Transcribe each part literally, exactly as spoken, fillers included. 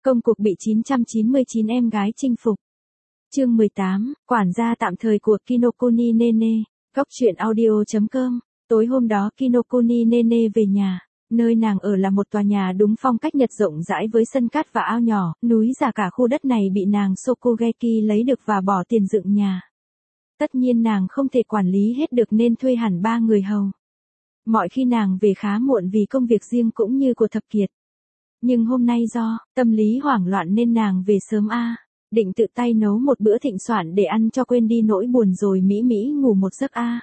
Công cuộc bị chín trăm chín mươi chín em gái chinh phục. Chương mười tám, quản gia tạm thời của Kinokuni Nene, góc truyện audio chấm com. Tối hôm đó Kinokuni Nene về nhà, nơi nàng ở là một tòa nhà đúng phong cách Nhật rộng rãi với sân cát và ao nhỏ, núi giả cả khu đất này bị nàng Sokugeki lấy được và bỏ tiền dựng nhà. Tất nhiên nàng không thể quản lý hết được nên thuê hẳn ba người hầu. Mọi khi nàng về khá muộn vì công việc riêng cũng như của Thập Kiệt. Nhưng hôm nay do tâm lý hoảng loạn nên nàng về sớm a, định tự tay nấu một bữa thịnh soạn để ăn cho quên đi nỗi buồn rồi mỹ mỹ ngủ một giấc a.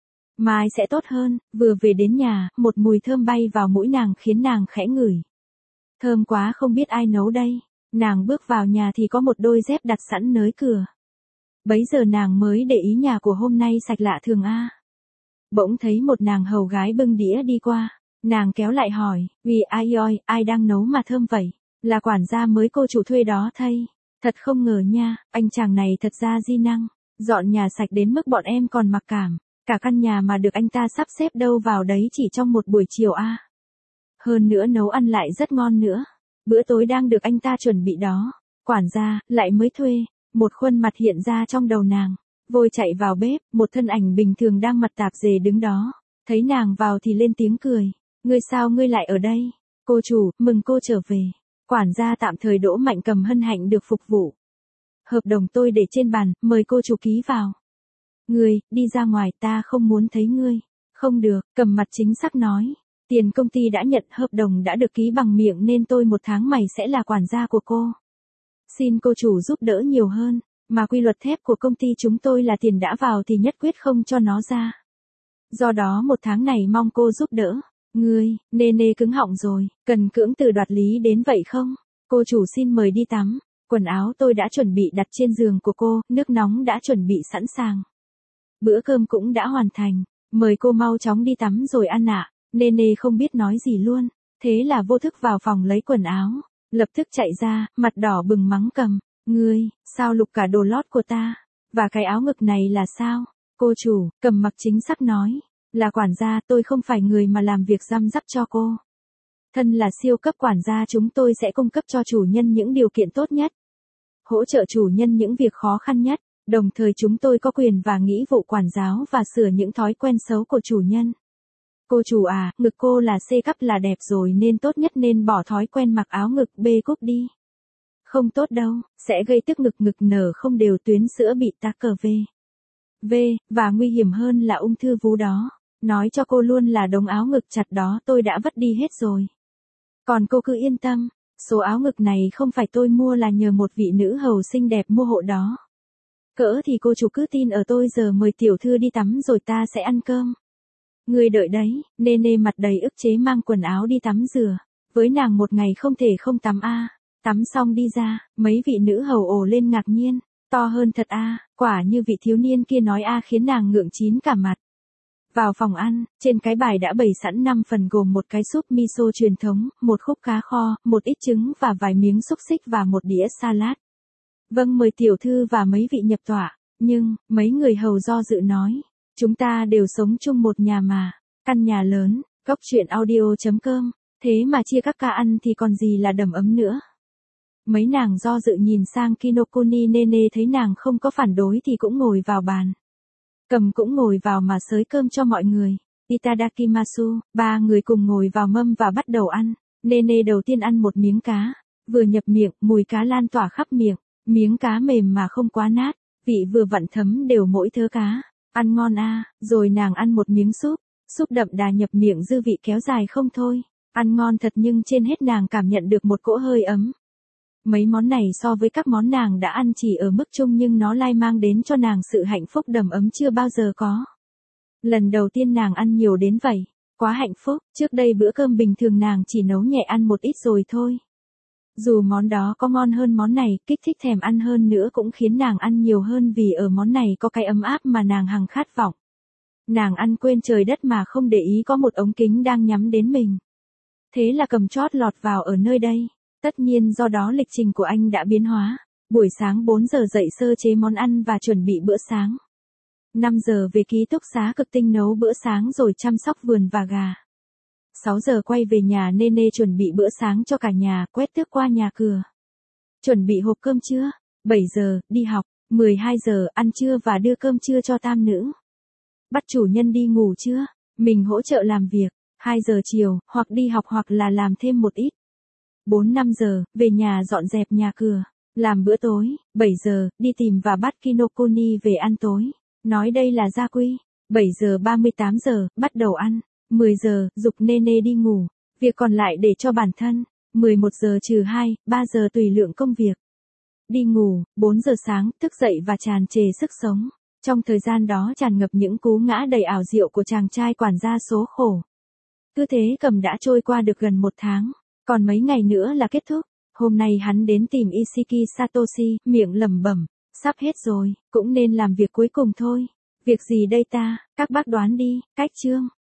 Mai sẽ tốt hơn. Vừa về đến nhà, một mùi thơm bay vào mũi nàng khiến nàng khẽ ngửi. Thơm quá, không biết ai nấu đây. Nàng bước vào nhà thì có một đôi dép đặt sẵn nới cửa. Bấy giờ nàng mới để ý nhà của hôm nay sạch lạ thường a. Bỗng thấy một nàng hầu gái bưng đĩa đi qua. Nàng kéo lại hỏi, vì ai oi, ai đang nấu mà thơm vậy? Là quản gia mới cô chủ thuê đó thay. Thật không ngờ nha, anh chàng này thật ra di năng. Dọn nhà sạch đến mức bọn em còn mặc cảm. Cả căn nhà mà được anh ta sắp xếp đâu vào đấy chỉ trong một buổi chiều a. Hơn nữa nấu ăn lại rất ngon nữa. Bữa tối đang được anh ta chuẩn bị đó. Quản gia, lại mới thuê. Một khuôn mặt hiện ra trong đầu nàng. Vội chạy vào bếp, một thân ảnh bình thường đang mặt tạp dề đứng đó. Thấy nàng vào thì lên tiếng cười. Ngươi sao ngươi lại ở đây? Cô chủ, mừng cô trở về. Quản gia tạm thời Đỗ Mạnh Cầm hân hạnh được phục vụ. Hợp đồng tôi để trên bàn, mời cô chủ ký vào. Ngươi, đi ra ngoài, ta không muốn thấy ngươi. Không được, Cầm mặt chính xác nói. Tiền công ty đã nhận, hợp đồng đã được ký bằng miệng nên tôi một tháng mày sẽ là quản gia của cô. Xin cô chủ giúp đỡ nhiều hơn, mà quy luật thép của công ty chúng tôi là tiền đã vào thì nhất quyết không cho nó ra. Do đó một tháng này mong cô giúp đỡ. Ngươi, Nene cứng họng rồi, cần cưỡng từ đoạt lý đến vậy không? Cô chủ xin mời đi tắm, quần áo tôi đã chuẩn bị đặt trên giường của cô, nước nóng đã chuẩn bị sẵn sàng. Bữa cơm cũng đã hoàn thành, mời cô mau chóng đi tắm rồi ăn ạ. Nene không biết nói gì luôn, thế là vô thức vào phòng lấy quần áo, lập tức chạy ra, mặt đỏ bừng mắng Cầm. Ngươi, sao lục cả đồ lót của ta? Và cái áo ngực này là sao? Cô chủ, Cầm mặc chính xác nói. Là quản gia, tôi không phải người mà làm việc răm rắp cho cô. Thân là siêu cấp quản gia chúng tôi sẽ cung cấp cho chủ nhân những điều kiện tốt nhất. Hỗ trợ chủ nhân những việc khó khăn nhất, đồng thời chúng tôi có quyền và nghĩa vụ quản giáo và sửa những thói quen xấu của chủ nhân. Cô chủ à, ngực cô là C cấp là đẹp rồi nên tốt nhất nên bỏ thói quen mặc áo ngực B cúp đi. Không tốt đâu, sẽ gây tức ngực ngực nở không đều tuyến sữa bị tắc cờ V. V, và nguy hiểm hơn là ung thư vú đó. Nói cho cô luôn là đống áo ngực chặt đó tôi đã vứt đi hết rồi. Còn cô cứ yên tâm, số áo ngực này không phải tôi mua là nhờ một vị nữ hầu xinh đẹp mua hộ đó. Cỡ thì cô chủ cứ tin ở tôi, giờ mời tiểu thư đi tắm rồi ta sẽ ăn cơm. Người đợi đấy. Nene mặt đầy ức chế mang quần áo đi tắm rửa. Với nàng một ngày không thể không tắm a. Tắm xong đi ra, mấy vị nữ hầu ồ lên ngạc nhiên. To hơn thật a, quả như vị thiếu niên kia nói a khiến nàng ngượng chín cả mặt. Vào phòng ăn, trên cái bài đã bày sẵn năm phần gồm một cái súp miso truyền thống, một khúc cá kho, một ít trứng và vài miếng xúc xích và một đĩa salad. Vâng, mời tiểu thư và mấy vị nhập tọa. Nhưng, mấy người hầu do dự nói, chúng ta đều sống chung một nhà mà, căn nhà lớn, góc truyện audio chấm com, thế mà chia các ca ăn thì còn gì là đầm ấm nữa. Mấy nàng do dự nhìn sang Kinokuni Nene thấy nàng không có phản đối thì cũng ngồi vào bàn. Cầm cũng ngồi vào mà xới cơm cho mọi người. Itadakimasu, ba người cùng ngồi vào mâm và bắt đầu ăn. Nene đầu tiên ăn một miếng cá. Vừa nhập miệng, mùi cá lan tỏa khắp miệng. Miếng cá mềm mà không quá nát. Vị vừa vặn thấm đều mỗi thớ cá. Ăn ngon a. Rồi nàng ăn một miếng súp. Súp đậm đà nhập miệng dư vị kéo dài không thôi. Ăn ngon thật nhưng trên hết nàng cảm nhận được một cỗ hơi ấm. Mấy món này so với các món nàng đã ăn chỉ ở mức trung nhưng nó lai mang đến cho nàng sự hạnh phúc đầm ấm chưa bao giờ có. Lần đầu tiên nàng ăn nhiều đến vậy, quá hạnh phúc, trước đây bữa cơm bình thường nàng chỉ nấu nhẹ ăn một ít rồi thôi. Dù món đó có ngon hơn món này, kích thích thèm ăn hơn nữa cũng khiến nàng ăn nhiều hơn vì ở món này có cái ấm áp mà nàng hằng khát vọng. Nàng ăn quên trời đất mà không để ý có một ống kính đang nhắm đến mình. Thế là Cầm chót lọt vào ở nơi đây. Tất nhiên do đó lịch trình của anh đã biến hóa. Buổi sáng bốn giờ dậy sơ chế món ăn và chuẩn bị bữa sáng. năm giờ về ký túc xá cực tinh nấu bữa sáng rồi chăm sóc vườn và gà. sáu giờ quay về nhà Nene chuẩn bị bữa sáng cho cả nhà, quét tước qua nhà cửa. Chuẩn bị hộp cơm trưa. bảy giờ, đi học. mười hai giờ, ăn trưa và đưa cơm trưa cho tam nữ. Bắt chủ nhân đi ngủ trưa. Mình hỗ trợ làm việc. hai giờ chiều, hoặc đi học hoặc là làm thêm một ít. bốn năm giờ, về nhà dọn dẹp nhà cửa. Làm bữa tối. bảy giờ, đi tìm và bắt Kinokuni về ăn tối. Nói đây là gia quy. bảy giờ ba mươi tám giờ, bắt đầu ăn. mười giờ, giục Nene đi ngủ. Việc còn lại để cho bản thân. mười một giờ trừ hai, ba giờ tùy lượng công việc. Đi ngủ. bốn giờ sáng, thức dậy và tràn trề sức sống. Trong thời gian đó tràn ngập những cú ngã đầy ảo diệu của chàng trai quản gia số khổ. Cứ thế cầm đã trôi qua được gần một tháng. Còn mấy ngày nữa là kết thúc. Hôm nay hắn đến tìm Ishiki Satoshi, miệng lẩm bẩm. Sắp hết rồi, cũng nên làm việc cuối cùng thôi. Việc gì đây ta, các bác đoán đi, cách chương.